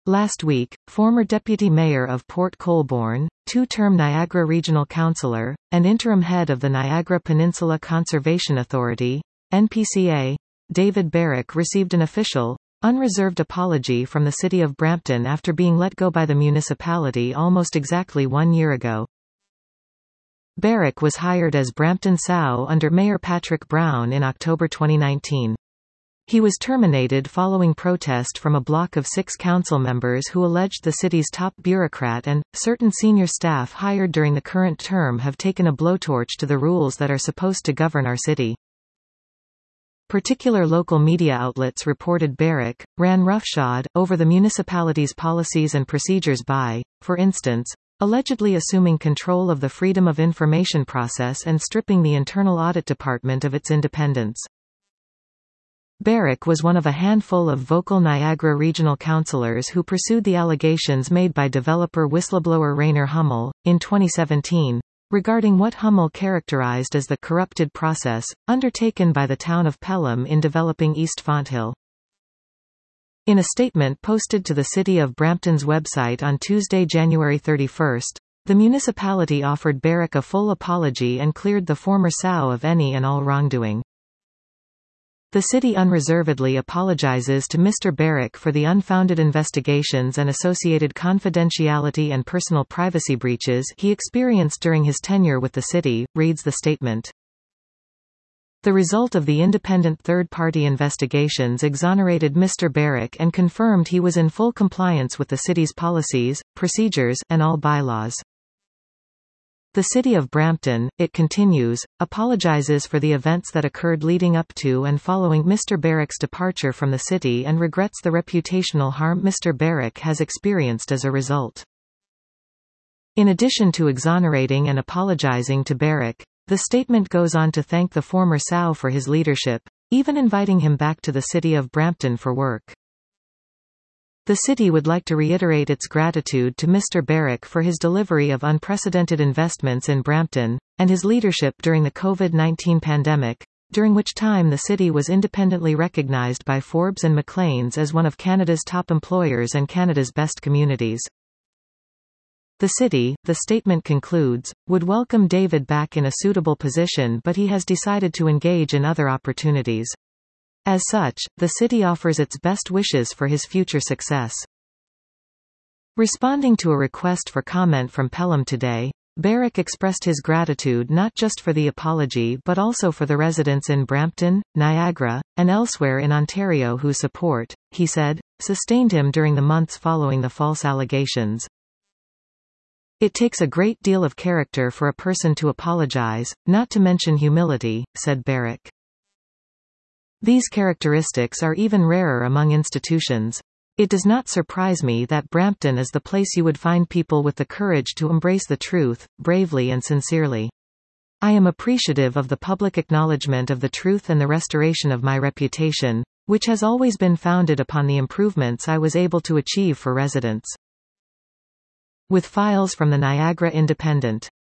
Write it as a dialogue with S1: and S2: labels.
S1: Last week, former Deputy Mayor of Port Colborne, two-term Niagara Regional Councillor, and interim head of the Niagara Peninsula Conservation Authority, NPCA, David Barrick received an official, unreserved apology from the City of Brampton after being let go by the municipality almost exactly 1 year ago. Barrick was hired as Brampton SAO under Mayor Patrick Brown in October 2019. He was terminated following protest from a block of 6 council members who alleged the city's top bureaucrat and certain senior staff hired during the current term have taken a blowtorch to the rules that are supposed to govern our city. Particular local media outlets reported Barrick ran roughshod over the municipality's policies and procedures by, for instance, allegedly assuming control of the Freedom of Information process and stripping the Internal Audit Department of its independence. Barrick was one of a handful of vocal Niagara regional councillors who pursued the allegations made by developer whistleblower Rainer Hummel, in 2017, regarding what Hummel characterized as the corrupted process, undertaken by the town of Pelham in developing East Fonthill. In a statement posted to the City of Brampton's website on Tuesday, January 31, the municipality offered Barrick a full apology and cleared the former SAO of any and all wrongdoing. The city unreservedly apologizes to Mr. Barrick for the unfounded investigations and associated confidentiality and personal privacy breaches he experienced during his tenure with the city, reads the statement. The result of the independent third-party investigations exonerated Mr. Barrick and confirmed he was in full compliance with the city's policies, procedures, and all bylaws. The City of Brampton, it continues, apologizes for the events that occurred leading up to and following Mr. Barrick's departure from the city and regrets the reputational harm Mr. Barrick has experienced as a result. In addition to exonerating and apologizing to Barrick, the statement goes on to thank the former SAO for his leadership, even inviting him back to the City of Brampton for work. The city would like to reiterate its gratitude to Mr. Barrick for his delivery of unprecedented investments in Brampton, and his leadership during the COVID-19 pandemic, during which time the city was independently recognized by Forbes and Maclean's as one of Canada's top employers and Canada's best communities. The city, the statement concludes, would welcome David back in a suitable position, but he has decided to engage in other opportunities. As such, the city offers its best wishes for his future success. Responding to a request for comment from Pelham today, Barrick expressed his gratitude not just for the apology but also for the residents in Brampton, Niagara, and elsewhere in Ontario whose support, he said, sustained him during the months following the false allegations. It takes a great deal of character for a person to apologize, not to mention humility, said Barrick. These characteristics are even rarer among institutions. It does not surprise me that Brampton is the place you would find people with the courage to embrace the truth, bravely and sincerely. I am appreciative of the public acknowledgement of the truth and the restoration of my reputation, which has always been founded upon the improvements I was able to achieve for residents. With files from the Niagara Independent.